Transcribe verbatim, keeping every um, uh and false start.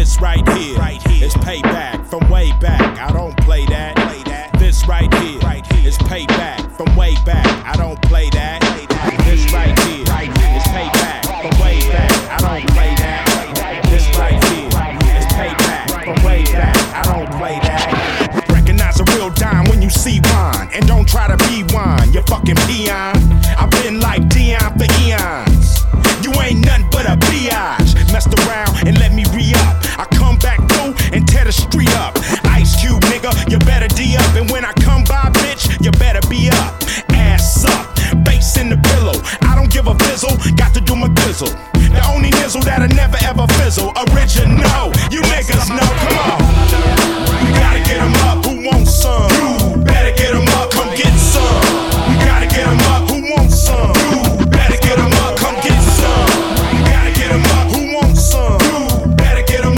This right here is payback from way back. I don't play that. This right here is payback from way back. I don't play that. This right here is payback from way back. I don't play that. This right here is payback from way back. I don't play that. Recognize a real dime when you see wine, and don't try to be wine, you fucking peon.